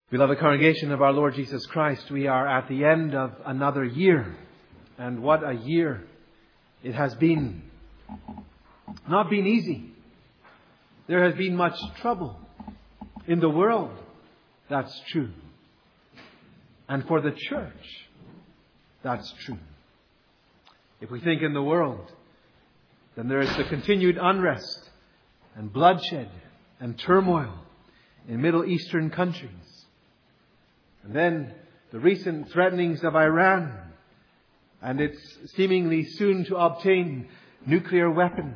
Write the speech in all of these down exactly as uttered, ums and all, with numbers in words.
Beloved congregation of our Lord Jesus Christ, we are at the end of another year. And what a year it has been. Not been easy. There has been much trouble in the world. That's true. And for the church, that's true. If we think in the world, then there is the continued unrest and bloodshed and turmoil in Middle Eastern countries. And then the recent threatenings of Iran and its seemingly soon to obtain nuclear weapons.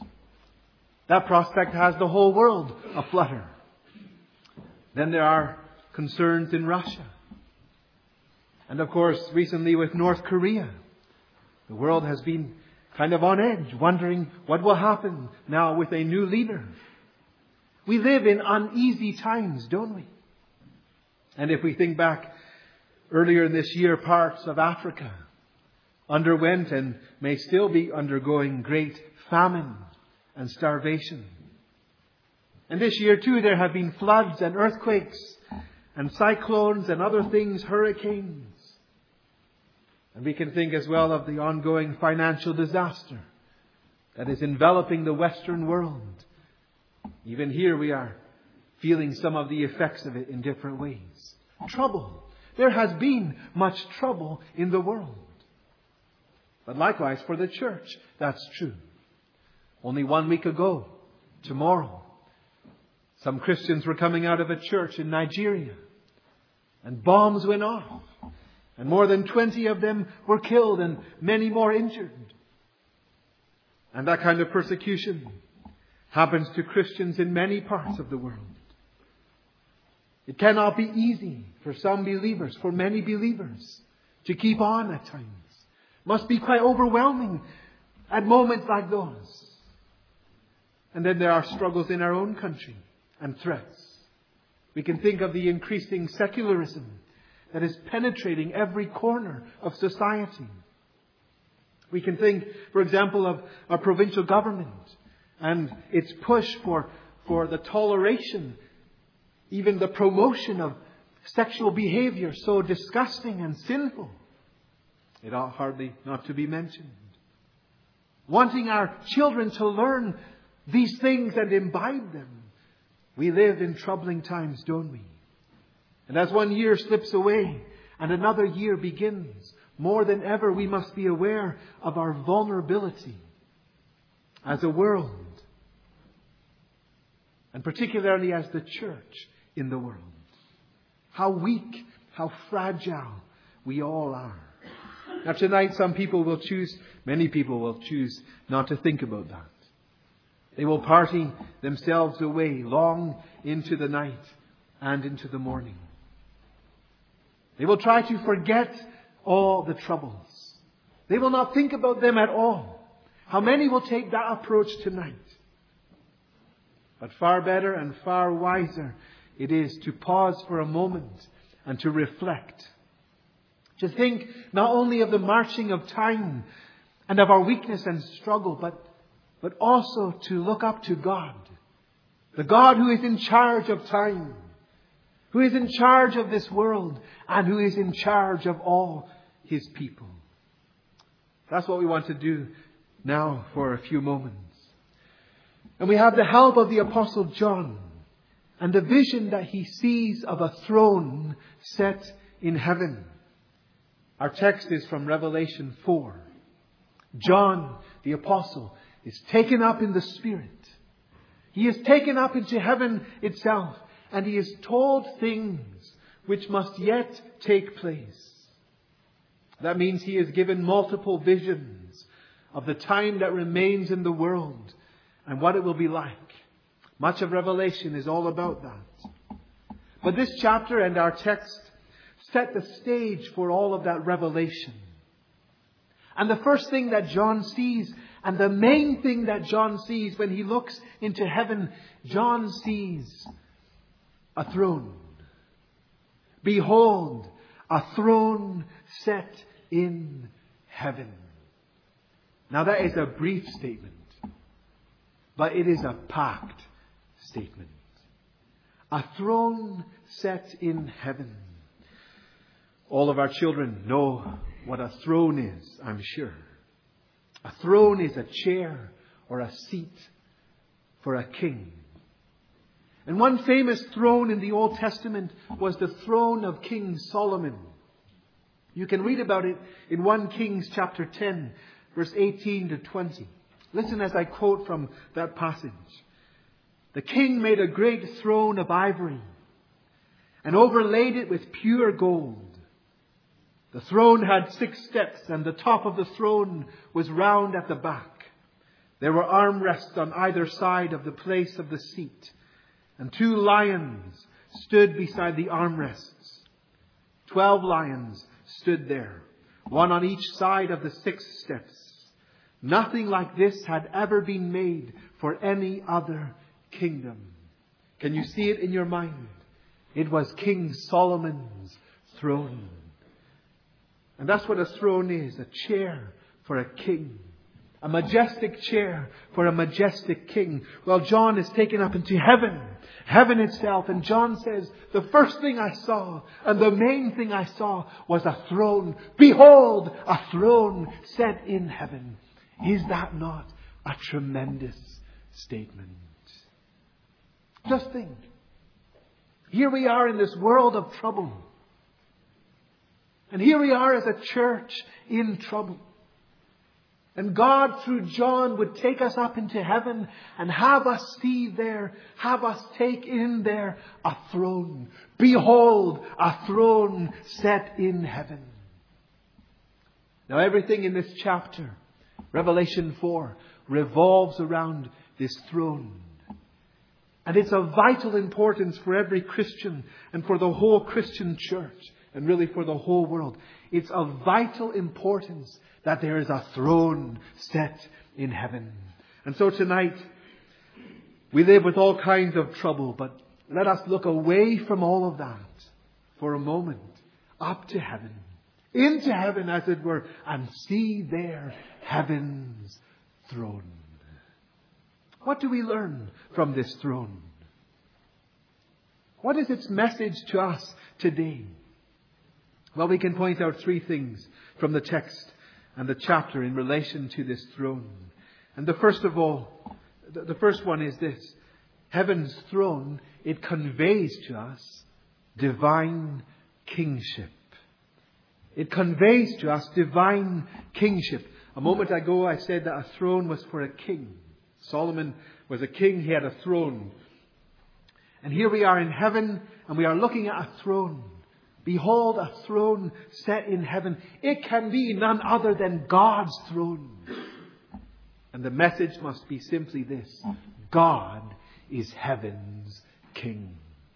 That prospect has the whole world aflutter. Then there are concerns in Russia. And of course, recently with North Korea, the world has been kind of on edge, wondering what will happen now with a new leader. We live in uneasy times, don't we? And if we think back earlier in this year, parts of Africa underwent and may still be undergoing great famine and starvation. And this year too, there have been floods and earthquakes and cyclones and other things, hurricanes. And we can think as well of the ongoing financial disaster that is enveloping the Western world. Even here we are feeling some of the effects of it in different ways. Trouble. There has been much trouble in the world. But likewise for the church, that's true. Only one week ago, tomorrow, some Christians were coming out of a church in Nigeria. And bombs went off. And more than twenty of them were killed and many more injured. And that kind of persecution happens to Christians in many parts of the world. It cannot be easy for some believers, for many believers, to keep on at times. It must be quite overwhelming at moments like those. And then there are struggles in our own country and threats. We can think of the increasing secularism that is penetrating every corner of society. We can think, for example, of our provincial government and its push for, for the toleration, even the promotion of sexual behavior so disgusting and sinful. It ought hardly not to be mentioned. Wanting our children to learn these things and imbibe them. We live in troubling times, don't we? And as one year slips away and another year begins, more than ever we must be aware of our vulnerability as a world. And particularly as the church in the world. How weak, how fragile we all are. Now tonight some people will choose, many people will choose not to think about that. They will party themselves away long into the night and into the morning. They will try to forget all the troubles. They will not think about them at all. How many will take that approach tonight? But far better and far wiser it is to pause for a moment and to reflect. To think not only of the marching of time and of our weakness and struggle, but, but also to look up to God. The God who is in charge of time, who is in charge of this world, and who is in charge of all His people. That's what we want to do now for a few moments. And we have the help of the Apostle John and the vision that he sees of a throne set in heaven. Our text is from Revelation four. John, the Apostle, is taken up in the Spirit. He is taken up into heaven itself, and he is told things which must yet take place. That means he is given multiple visions of the time that remains in the world and what it will be like. Much of Revelation is all about that. But this chapter and our text set the stage for all of that revelation. And the first thing that John sees, and the main thing that John sees when he looks into heaven, John sees a throne. Behold, a throne set in heaven. Now that is a brief statement, but it is a packed statement. A throne set in heaven. All of our children know what a throne is, I'm sure. A throne is a chair or a seat for a king. And one famous throne in the Old Testament was the throne of King Solomon. You can read about it in First Kings chapter ten, verse eighteen to twenty. Listen as I quote from that passage. The king made a great throne of ivory and overlaid it with pure gold. The throne had six steps, and the top of the throne was round at the back. There were armrests on either side of the place of the seat, and two lions stood beside the armrests. Twelve lions stood there, one on each side of the six steps. Nothing like this had ever been made for any other kingdom. Can you see it in your mind? It was King Solomon's throne. And that's what a throne is, a chair for a king. A majestic chair for a majestic king. Well, John is taken up into heaven, heaven itself. And John says, the first thing I saw and the main thing I saw was a throne. Behold, a throne set in heaven. Is that not a tremendous statement? Just think. Here we are in this world of trouble. And here we are as a church in trouble. And God, through John, would take us up into heaven and have us see there, have us take in there a throne. Behold, a throne set in heaven. Now everything in this chapter, Revelation four, revolves around this throne. And it's of vital importance for every Christian and for the whole Christian church and really for the whole world. It's of vital importance that there is a throne set in heaven. And so tonight, we live with all kinds of trouble, but let us look away from all of that for a moment, up to heaven, into heaven as it were, and see there heaven's throne. What do we learn from this throne? What is its message to us today? Well, we can point out three things from the text and the chapter in relation to this throne. And the first of all, the first one is this. Heaven's throne, it conveys to us divine kingship. It conveys to us divine kingship. A moment ago I said that a throne was for a king. Solomon was a king, he had a throne. And here we are in heaven and we are looking at a throne. Behold, a throne set in heaven. It can be none other than God's throne. And the message must be simply this. God is heaven's king.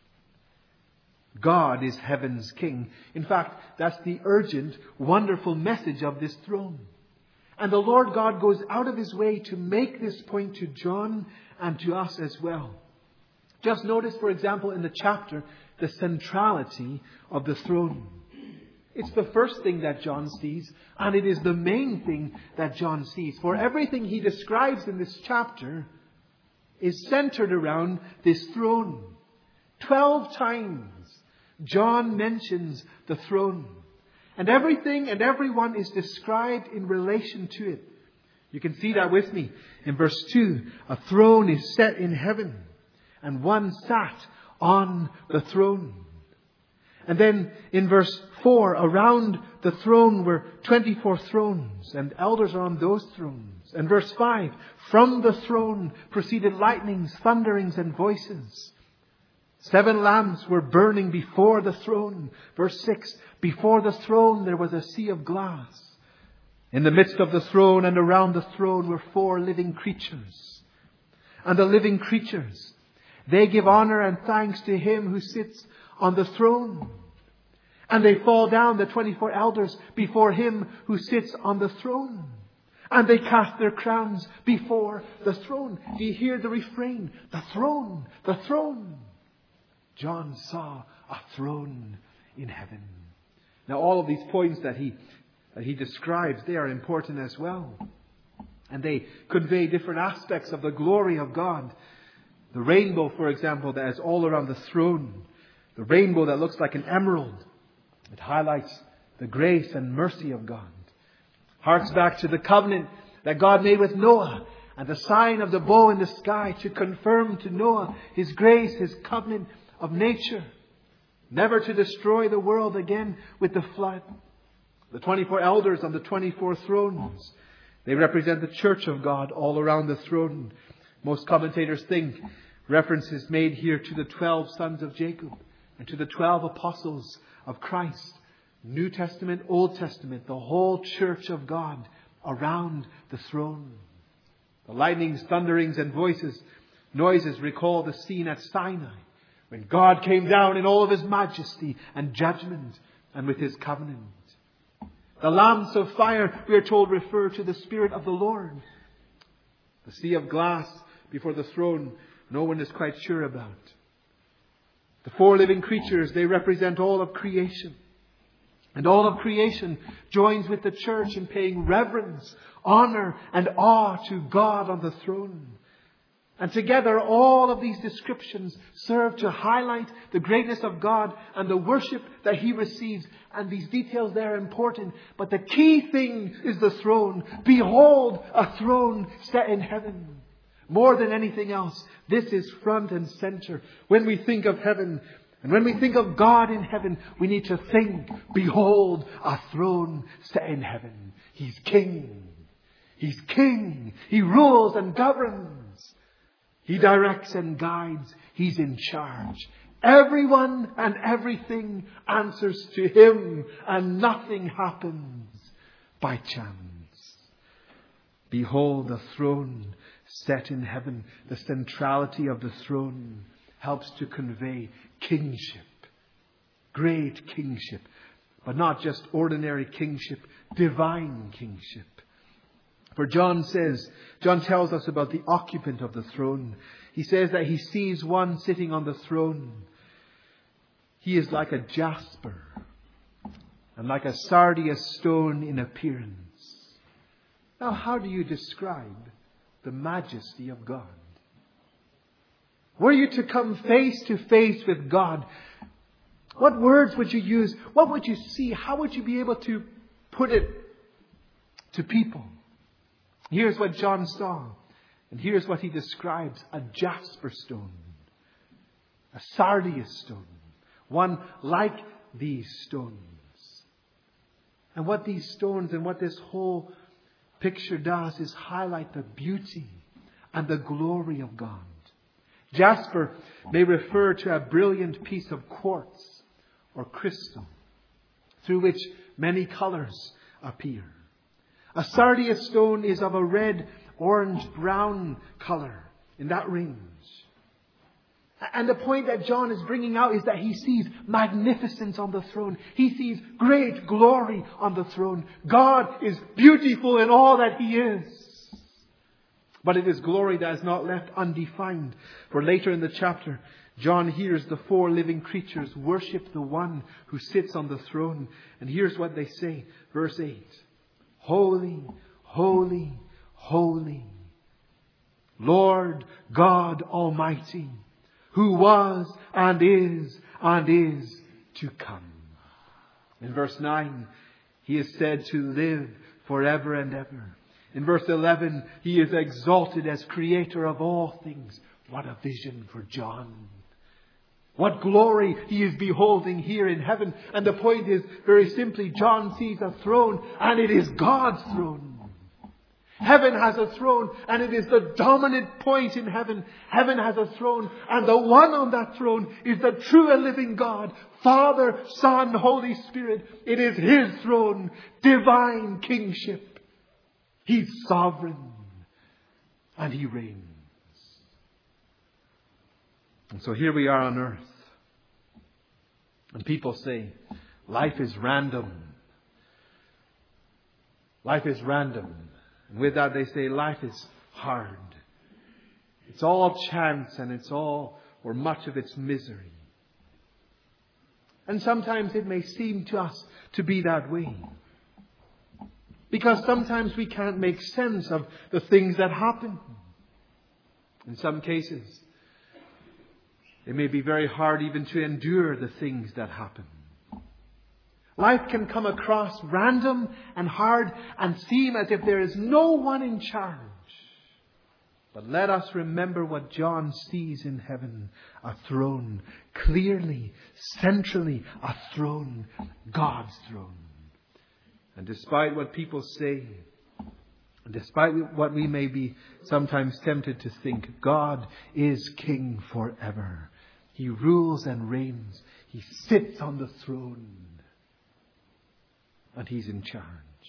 God is heaven's king. In fact, that's the urgent, wonderful message of this throne. And the Lord God goes out of his way to make this point to John and to us as well. Just notice, for example, in the chapter, the centrality of the throne. It's the first thing that John sees, and it is the main thing that John sees. For everything he describes in this chapter is centered around this throne. Twelve times John mentions the throne. And everything and everyone is described in relation to it. You can see that with me. In verse two, a throne is set in heaven, and one sat on the throne. And then in verse four, around the throne were twenty-four thrones, and elders are on those thrones. And verse five, from the throne proceeded lightnings, thunderings, and voices. Seven lamps were burning before the throne. Verse six, before the throne there was a sea of glass. In the midst of the throne and around the throne were four living creatures. And the living creatures, they give honor and thanks to him who sits on the throne. And they fall down, the twenty-four elders, before him who sits on the throne. And they cast their crowns before the throne. Do you hear the refrain? The throne, the throne. John saw a throne in heaven. Now all of these points that he, that he describes, they are important as well. And they convey different aspects of the glory of God. The rainbow, for example, that is all around the throne. The rainbow that looks like an emerald. It highlights the grace and mercy of God. Harks back to the covenant that God made with Noah and the sign of the bow in the sky to confirm to Noah His grace, His covenant of nature. Never to destroy the world again with the flood. The twenty-four elders on the twenty-four thrones. They represent the church of God all around the throne. Most commentators think reference is made here to the twelve sons of Jacob and to the twelve apostles of Christ. New Testament, Old Testament, the whole church of God around the throne. The lightnings, thunderings and voices, noises recall the scene at Sinai when God came down in all of His majesty and judgment and with His covenant. The lamps of fire, we are told, refer to the Spirit of the Lord. The sea of glass before the throne, no one is quite sure about. The four living creatures, they represent all of creation. And all of creation joins with the church in paying reverence, honor and awe to God on the throne. And together all of these descriptions serve to highlight the greatness of God and the worship that He receives. And these details, they're important. But the key thing is the throne. Behold, a throne set in heaven. More than anything else, this is front and center. When we think of heaven, and when we think of God in heaven, we need to think, behold, a throne set in heaven. He's King. He's King. He rules and governs. He directs and guides. He's in charge. Everyone and everything answers to Him, and nothing happens by chance. Behold, a throne set in heaven. The centrality of the throne helps to convey kingship. Great kingship. But not just ordinary kingship, divine kingship. For John says, John tells us about the occupant of the throne. He says that he sees one sitting on the throne. He is like a jasper and like a sardius stone in appearance. Now, how do you describe the majesty of God? Were you to come face to face with God, what words would you use? What would you see? How would you be able to put it to people? Here's what John saw. And here's what he describes. A jasper stone. A sardius stone. One like these stones. And what these stones and what this whole picture does is highlight the beauty and the glory of God. Jasper may refer to a brilliant piece of quartz or crystal through which many colors appear. A sardius stone is of a red, orange, brown color in that range. And the point that John is bringing out is that he sees magnificence on the throne. He sees great glory on the throne. God is beautiful in all that He is. But it is glory that is not left undefined. For later in the chapter, John hears the four living creatures worship the one who sits on the throne. And here's what they say. Verse eight. Holy, holy, holy, Lord God Almighty, who was and is and is to come. In verse nine, He is said to live forever and ever. In verse eleven, He is exalted as creator of all things. What a vision for John. What glory he is beholding here in heaven. And the point is, very simply, John sees a throne, and it is God's throne. Heaven has a throne, and it is the dominant point in heaven. Heaven has a throne, and the one on that throne is the true and living God. Father, Son, Holy Spirit. It is His throne. Divine kingship. He's sovereign. And He reigns. And so here we are on earth. And people say, life is random. Life is random. And with that they say, life is hard. It's all chance and it's all, or much of it's misery. And sometimes it may seem to us to be that way. Because sometimes we can't make sense of the things that happen. In some cases, It may be very hard even to endure the things that happen. Life can come across random and hard and seem as if there is no one in charge. But let us remember what John sees in heaven. A throne. Clearly, centrally, a throne. God's throne. And despite what people say, despite what we may be sometimes tempted to think, God is King forever. He rules and reigns. He sits on the throne. And He's in charge.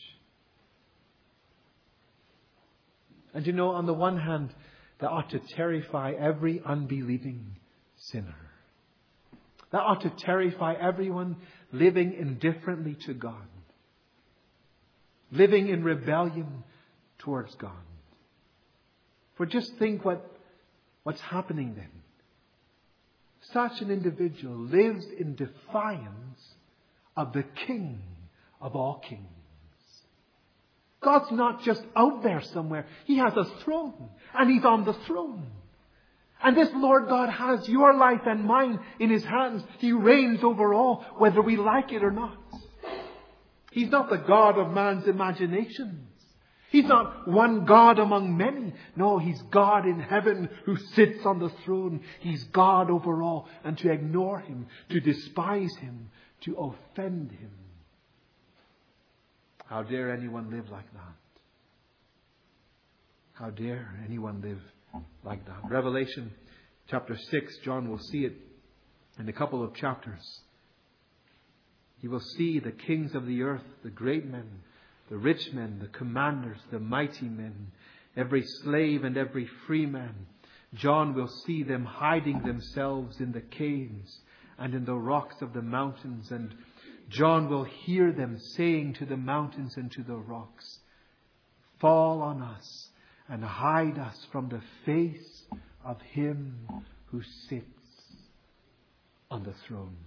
And you know, on the one hand, that ought to terrify every unbelieving sinner. That ought to terrify everyone living indifferently to God. Living in rebellion towards God. For just think what, what's happening then. Such an individual lives in defiance of the King of all kings. God's not just out there somewhere. He has a throne. And He's on the throne. And this Lord God has your life and mine in His hands. He reigns over all, whether we like it or not. He's not the God of man's imaginations. He's not one God among many. No, He's God in heaven who sits on the throne. He's God over all. And to ignore Him, to despise Him, to offend Him. How dare anyone live like that? How dare anyone live like that? Revelation chapter six, John will see it in a couple of chapters. He will see the kings of the earth, the great men, the rich men, the commanders, the mighty men, every slave and every free man. John will see them hiding themselves in the caves and in the rocks of the mountains. And John will hear them saying to the mountains and to the rocks, fall on us and hide us from the face of Him who sits on the throne.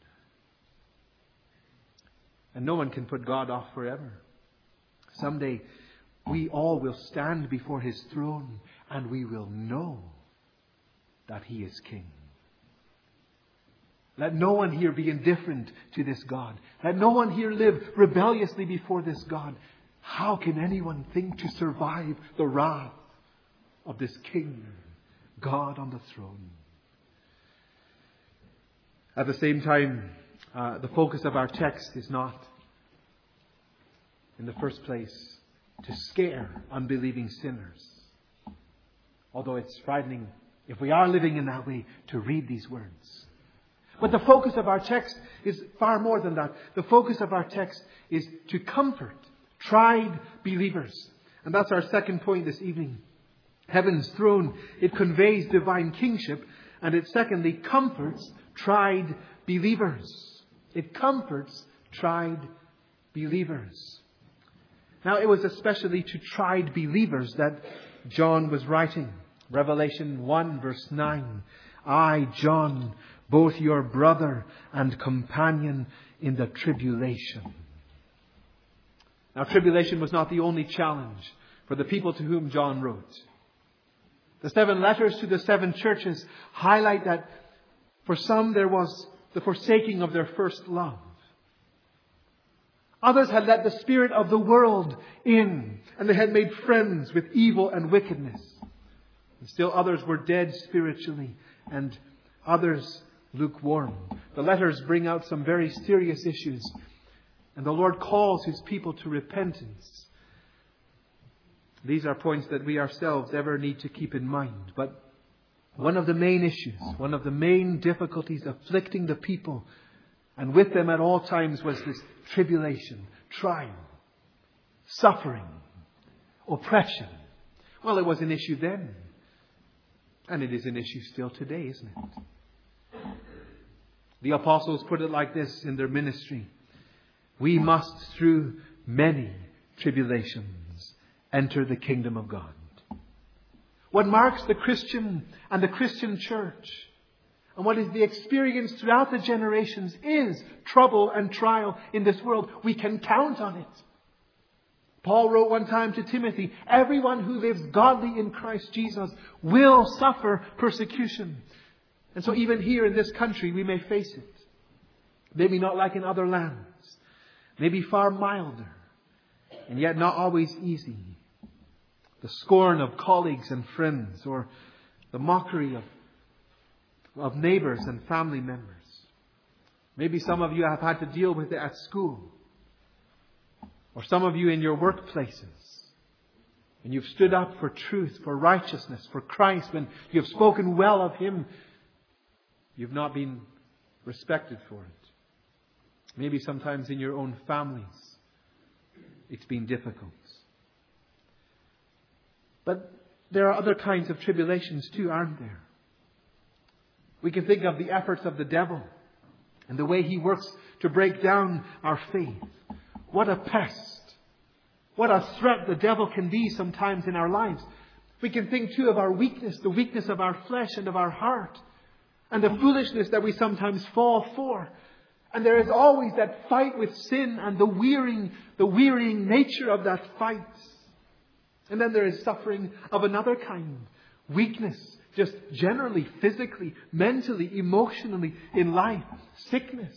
And no one can put God off forever. Someday we all will stand before His throne and we will know that He is King. Let no one here be indifferent to this God. Let no one here live rebelliously before this God. How can anyone think to survive the wrath of this King, God on the throne? At the same time, uh, the focus of our text is not, in the first place, to scare unbelieving sinners. Although it's frightening, if we are living in that way, to read these words. But the focus of our text is far more than that. The focus of our text is to comfort tried believers. And that's our second point this evening. Heaven's throne, it conveys divine kingship, and it secondly comforts tried believers. It comforts tried believers. Now, it was especially to tried believers that John was writing. Revelation one verse nine. I, John, both your brother and companion in the tribulation. Now, tribulation was not the only challenge for the people to whom John wrote. The seven letters to the seven churches highlight that for some there was the forsaking of their first love. Others had let the spirit of the world in, and they had made friends with evil and wickedness. And still others were dead spiritually, and others lukewarm. The letters bring out some very serious issues, and the Lord calls His people to repentance. These are points that we ourselves ever need to keep in mind. But one of the main issues, one of the main difficulties afflicting the people, and with them at all times, was this tribulation, trial, suffering, oppression. Well, it was an issue then. And it is an issue still today, isn't it? The apostles put it like this in their ministry. We must, through many tribulations, enter the kingdom of God. What marks the Christian and the Christian church, and what is the experience throughout the generations, is trouble and trial in this world. We can count on it. Paul wrote one time to Timothy, everyone who lives godly in Christ Jesus will suffer persecution. And so even here in this country, we may face it. Maybe not like in other lands. Maybe far milder. And yet not always easy. The scorn of colleagues and friends, or the mockery of, of neighbors and family members. Maybe some of you have had to deal with it at school. Or some of you in your workplaces. When you've stood up for truth, for righteousness, for Christ, when you've spoken well of Him, you've not been respected for it. Maybe sometimes in your own families, it's been difficult. But there are other kinds of tribulations too, aren't there? We can think of the efforts of the devil and the way he works to break down our faith. What a pest. What a threat the devil can be sometimes in our lives. We can think too of our weakness, the weakness of our flesh and of our heart, and the foolishness that we sometimes fall for. And there is always that fight with sin and the wearying, the wearying nature of that fight. And then there is suffering of another kind. Weakness, just generally, physically, mentally, emotionally in life. Sickness.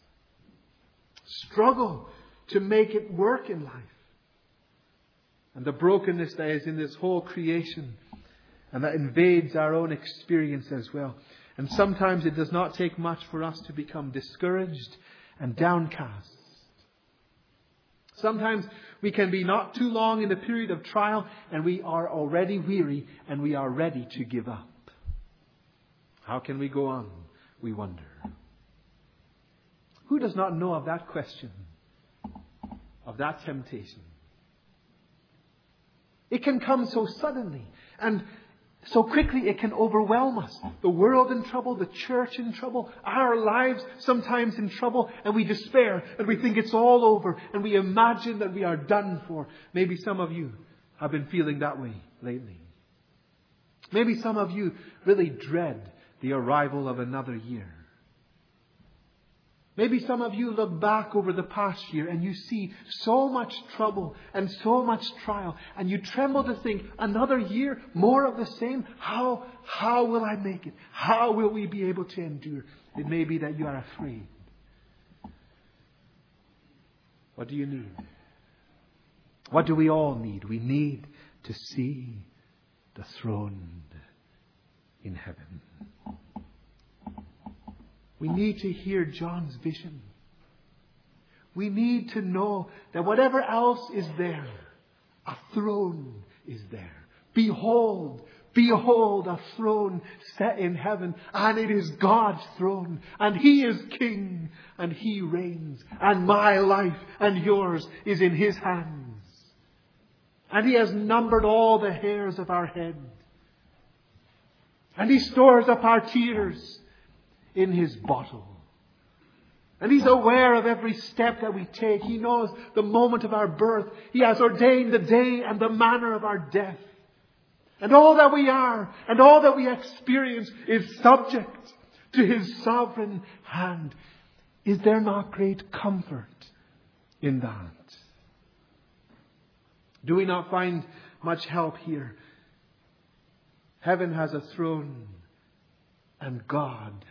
Struggle to make it work in life. And the brokenness that is in this whole creation. And that invades our own experience as well. And sometimes it does not take much for us to become discouraged and downcast. Sometimes we can be not too long in the period of trial and we are already weary and we are ready to give up. How can we go on? We wonder. Who does not know of that question? Of that temptation? It can come so suddenly and so quickly it can overwhelm us. The world in trouble, the church in trouble, our lives sometimes in trouble, and we despair and we think it's all over and we imagine that we are done for. Maybe some of you have been feeling that way lately. Maybe some of you really dread the arrival of another year. Maybe some of you look back over the past year and you see so much trouble and so much trial. And you tremble to think, another year, more of the same? How, how will I make it? How will we be able to endure? It may be that you are afraid. What do you need? What do we all need? We need to see the throne in heaven. We need to hear John's vision. We need to know that whatever else is there, a throne is there. Behold, behold, a throne set in heaven, and it is God's throne, and He is King, and He reigns, and my life and yours is in His hands. And He has numbered all the hairs of our head. And He stores up our tears in His bottle. And He's aware of every step that we take. He knows the moment of our birth. He has ordained the day and the manner of our death. And all that we are and all that we experience is subject to His sovereign hand. Is there not great comfort in that? Do we not find much help here? Heaven has a throne, and God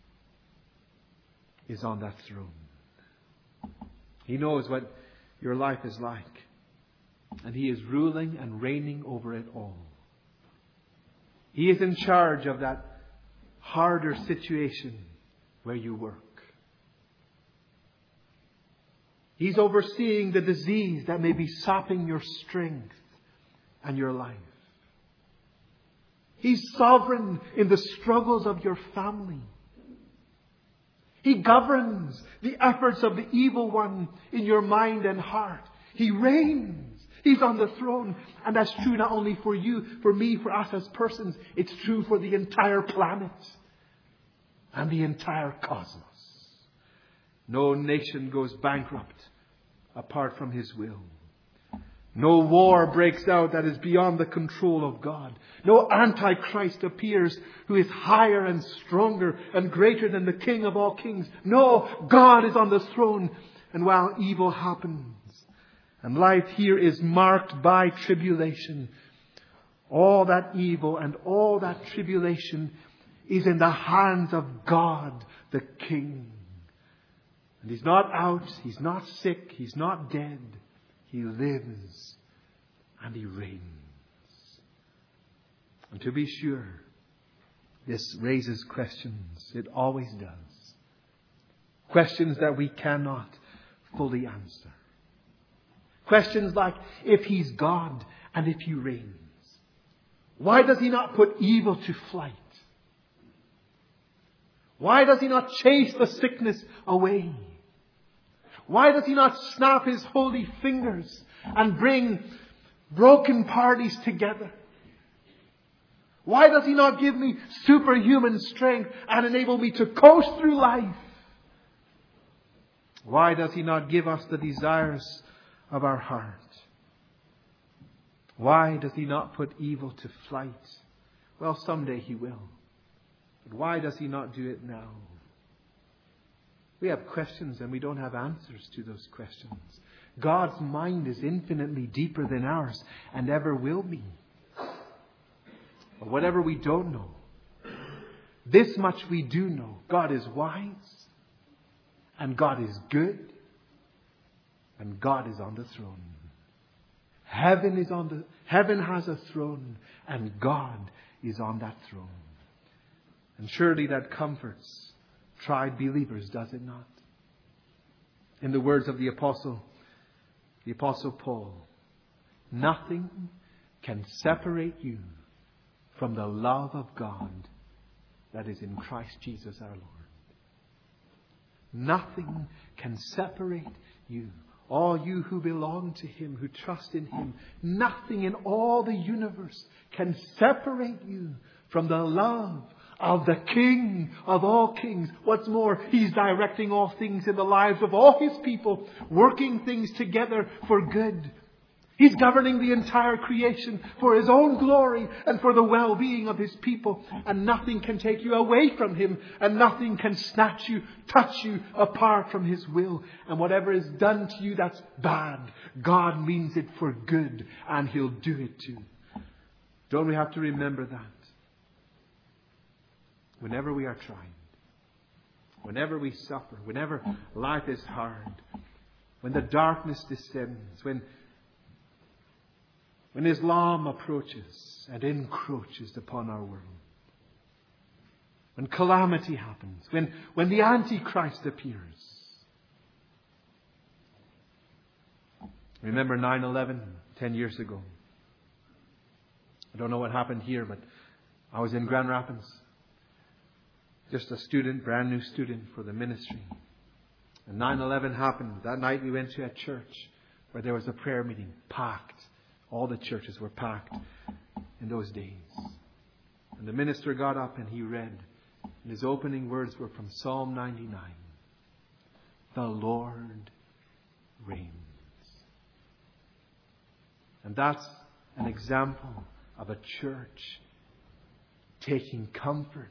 is on that throne. He knows what your life is like. And He is ruling and reigning over it all. He is in charge of that harder situation where you work. He's overseeing the disease that may be sapping your strength and your life. He's sovereign in the struggles of your family. He governs the efforts of the evil one in your mind and heart. He reigns. He's on the throne. And that's true not only for you, for me, for us as persons. It's true for the entire planet and the entire cosmos. No nation goes bankrupt apart from His will. No war breaks out that is beyond the control of God. No Antichrist appears who is higher and stronger and greater than the King of all kings. No, God is on the throne. And while evil happens and life here is marked by tribulation, all that evil and all that tribulation is in the hands of God the King. And He's not out, He's not sick, He's not dead. He lives and He reigns. And to be sure, this raises questions. It always does. Questions that we cannot fully answer. Questions like, if He's God and if He reigns, why does He not put evil to flight? Why does He not chase the sickness away? Why does He not snap His holy fingers and bring broken parties together? Why does He not give me superhuman strength and enable me to coast through life? Why does He not give us the desires of our heart? Why does He not put evil to flight? Well, someday He will. But why does He not do it now? We have questions and we don't have answers to those questions. God's mind is infinitely deeper than ours and ever will be. But whatever we don't know, this much we do know. God is wise, and God is good, and God is on the throne. Heaven is on the heaven has a throne, and God is on that throne. And surely that comforts tried believers, does it not? In the words of the apostle, the apostle Paul, nothing can separate you from the love of God that is in Christ Jesus our Lord. Nothing can separate you. All you who belong to Him, who trust in Him, nothing in all the universe can separate you from the love of the King of all kings. What's more, He's directing all things in the lives of all His people, working things together for good. He's governing the entire creation for His own glory and for the well-being of His people. And nothing can take you away from Him. And nothing can snatch you, touch you apart from His will. And whatever is done to you that's bad, God means it for good. And He'll do it too. Don't we have to remember that? Whenever we are tried, whenever we suffer, whenever life is hard, when the darkness descends, when When Islam approaches and encroaches upon our world. When calamity happens. When, when the Antichrist appears. Remember nine eleven, ten years ago. I don't know what happened here, but I was in Grand Rapids. Just a student, brand new student for the ministry. And nine eleven happened. That night we went to a church where there was a prayer meeting, packed. All the churches were packed in those days. And the minister got up and he read. And his opening words were from Psalm ninety-nine. The Lord reigns. And that's an example of a church taking comfort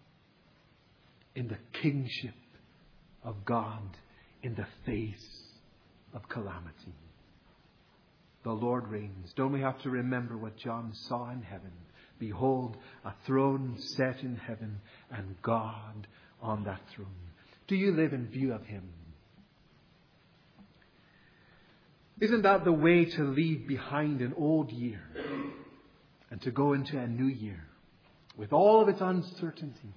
in the kingship of God in the face of calamity. The Lord reigns. Don't we have to remember what John saw in heaven? Behold, a throne set in heaven and God on that throne. Do you live in view of Him? Isn't that the way to leave behind an old year and to go into a new year with all of its uncertainty?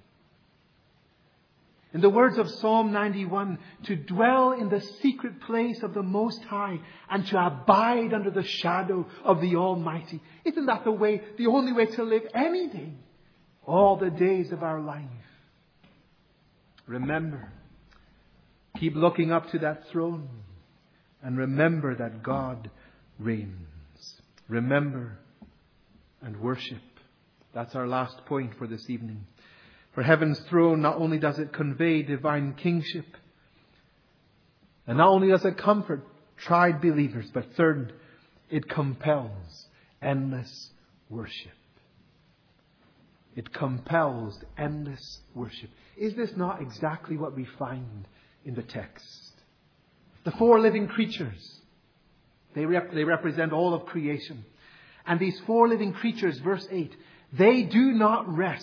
In the words of Psalm ninety-one, to dwell in the secret place of the Most High and to abide under the shadow of the Almighty. Isn't that the way, the only way to live any day, all the days of our life? Remember, keep looking up to that throne and remember that God reigns. Remember and worship. That's our last point for this evening. For heaven's throne, not only does it convey divine kingship, and not only does it comfort tried believers, but third, it compels endless worship. It compels endless worship. Is this not exactly what we find in the text? The four living creatures, they, rep- they represent all of creation. And these four living creatures, verse eight, they do not rest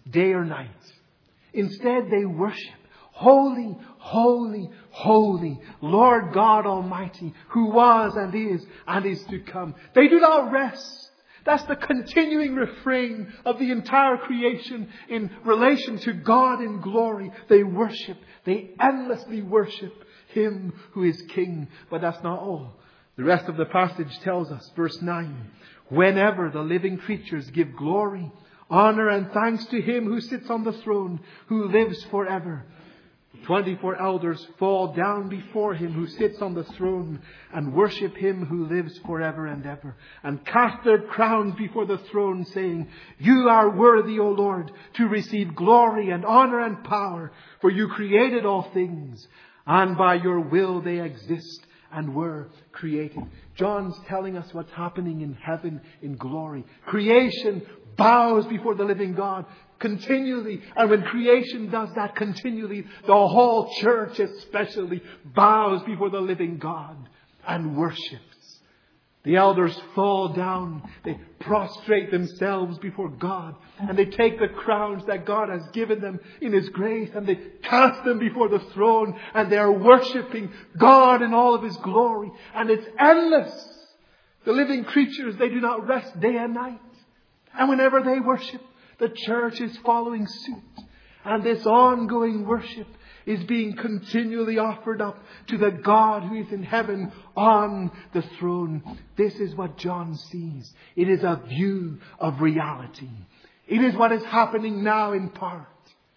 day or night. Instead, they worship. Holy, holy, holy, Lord God Almighty, who was and is and is to come. They do not rest. That's the continuing refrain of the entire creation in relation to God in glory. They worship. They endlessly worship Him who is King. But that's not all. The rest of the passage tells us, verse nine, whenever the living creatures give glory, honor and thanks to Him who sits on the throne, who lives forever. Twenty-four elders fall down before Him who sits on the throne and worship Him who lives forever and ever, and cast their crowns before the throne, saying, You are worthy, O Lord, to receive glory and honor and power, for You created all things, and by Your will they exist and were created. John's telling us what's happening in heaven in glory. Creation bows before the living God continually. And when creation does that continually, the whole church especially bows before the living God and worships. The elders fall down. They prostrate themselves before God. And they take the crowns that God has given them in His grace. And they cast them before the throne. And they are worshipping God in all of His glory. And it's endless. The living creatures, they do not rest day and night. And whenever they worship, the church is following suit. And this ongoing worship is being continually offered up to the God who is in heaven on the throne. This is what John sees. It is a view of reality. It is what is happening now in part.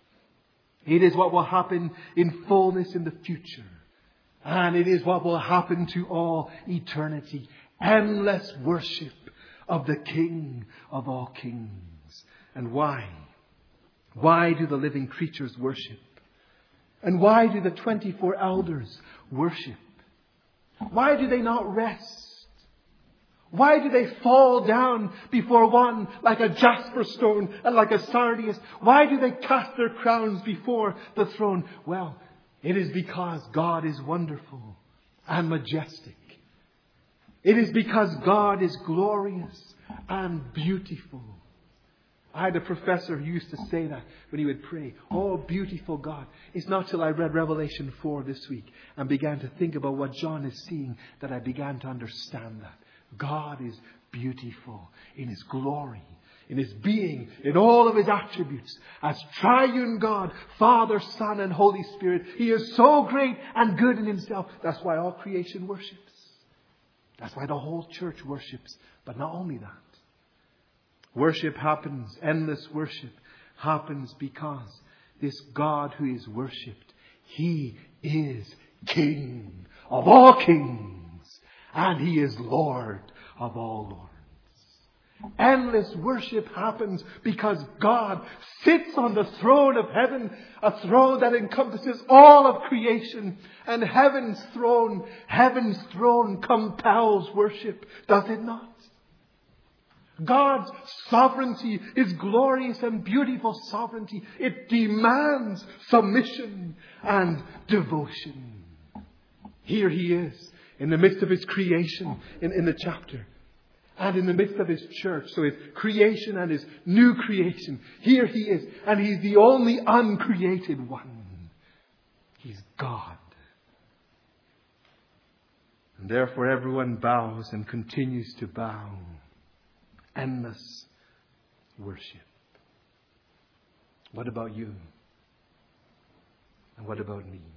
It is what will happen in fullness in the future. And it is what will happen to all eternity. Endless worship of the King of all kings. And why? Why do the living creatures worship? And why do the twenty-four elders worship? Why do they not rest? Why do they fall down before one like a jasper stone and like a sardius? Why do they cast their crowns before the throne? Well, it is because God is wonderful and majestic. It is because God is glorious and beautiful. I had a professor who used to say that when he would pray. Oh, beautiful God. It's not till I read Revelation four this week and began to think about what John is seeing that I began to understand that. God is beautiful in His glory, in His being, in all of His attributes. As triune God, Father, Son, and Holy Spirit. He is so great and good in Himself. That's why all creation worships. That's why the whole church worships. But not only that. Worship happens, endless worship happens because this God who is worshipped, He is King of all kings and He is Lord of all lords. Endless worship happens because God sits on the throne of heaven, a throne that encompasses all of creation. And heaven's throne, heaven's throne compels worship, does it not? God's sovereignty, His glorious and beautiful sovereignty, it demands submission and devotion. Here He is in the midst of His creation in, in the chapter. And in the midst of His church. So His creation and His new creation. Here He is. And He's the only uncreated one. He's God. And therefore everyone bows and continues to bow. Endless worship. What about you? And what about me?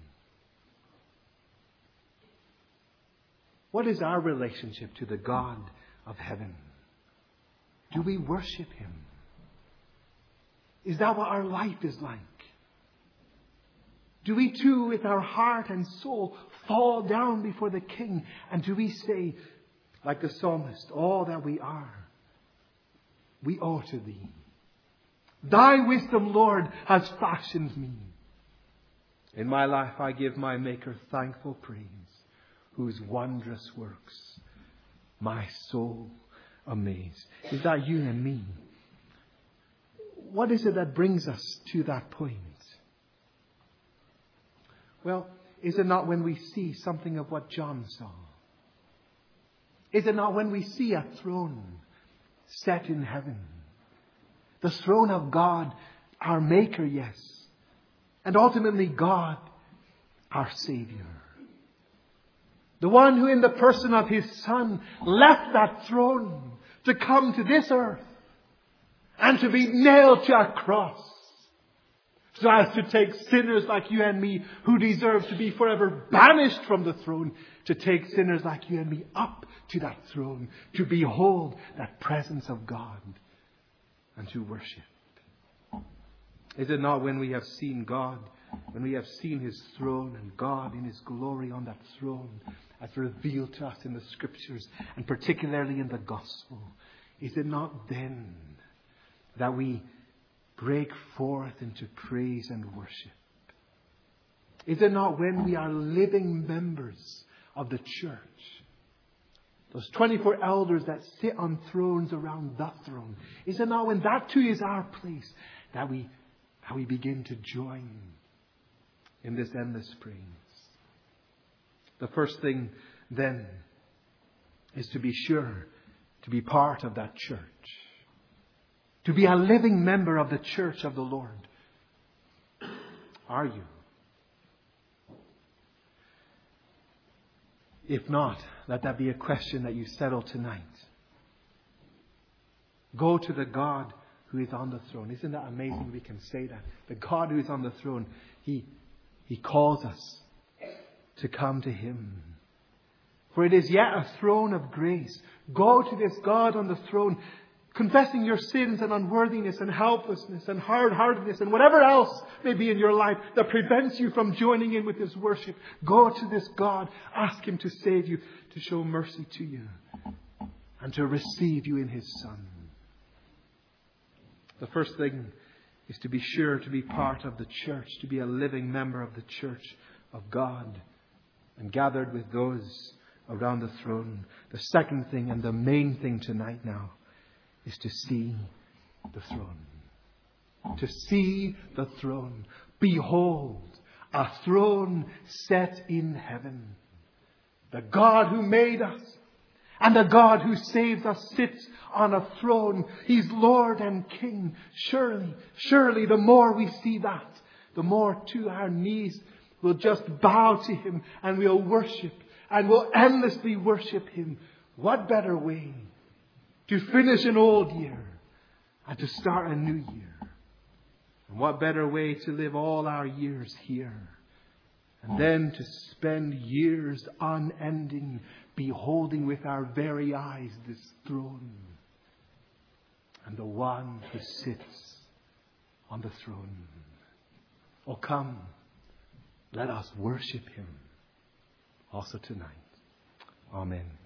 What is our relationship to the God of heaven? Do we worship Him? Is that what our life is like? Do we too, with our heart and soul, fall down before the King? And do we say, like the psalmist, all that we are, we owe to Thee. Thy wisdom, Lord, has fashioned me. In my life I give my Maker thankful praise, whose wondrous works my soul amaze. Is that you and me? What is it that brings us to that point? Well, is it not when we see something of what John saw? Is it not when we see a throne set in heaven? The throne of God our Maker, yes. And ultimately God, our Savior. The one who in the person of His Son left that throne to come to this earth and to be nailed to a cross, so as to take sinners like you and me who deserve to be forever banished from the throne, to take sinners like you and me up to that throne, to behold that presence of God and to worship. Is it not when we have seen God, when we have seen His throne and God in His glory on that throne as revealed to us in the Scriptures and particularly in the Gospel, is it not then that we break forth into praise and worship? Is it not when we are living members of the church, those twenty-four elders that sit on thrones around that throne, is it not when that too is our place that we, that we begin to join in this endless praise? The first thing then is to be sure to be part of that church. To be a living member of the church of the Lord. Are you? If not, let that be a question that you settle tonight. Go to the God who is on the throne. Isn't that amazing we can say that? The God who is on the throne, He, He calls us to come to Him. For it is yet a throne of grace. Go to this God on the throne, confessing your sins and unworthiness and helplessness and hard-heartedness and whatever else may be in your life that prevents you from joining in with His worship. Go to this God. Ask Him to save you, to show mercy to you, and to receive you in His Son. The first thing is to be sure to be part of the church, to be a living member of the church of God and gathered with those around the throne. The second thing and the main thing tonight now is to see the throne. To see the throne. Behold, a throne set in heaven. The God who made us and the God who saves us sits on a throne. He's Lord and King. Surely, surely the more we see that, the more to our knees we'll just bow to Him and we'll worship and we'll endlessly worship Him. What better way to finish an old year and to start a new year? And what better way to live all our years here and then to spend years unending beholding with our very eyes this throne and the one who sits on the throne. Oh, come, let us worship Him also tonight. Amen.